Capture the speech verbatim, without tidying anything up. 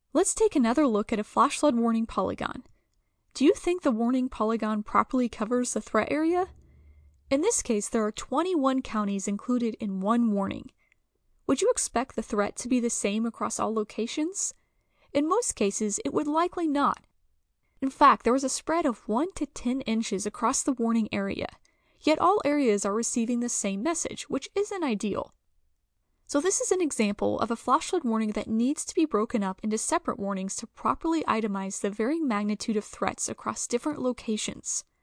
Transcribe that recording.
Let's take another look at a flash flood warning polygon. Do you think the warning polygon properly covers the threat area? In this case, there are twenty-one counties included in one warning. Would you expect the threat to be the same across all locations? In most cases, it would likely not. In fact, there was a spread of one to ten inches across the warning area, yet all areas are receiving the same message, which isn't ideal. So this is an example of a flash flood warning that needs to be broken up into separate warnings to properly itemize the varying magnitude of threats across different locations.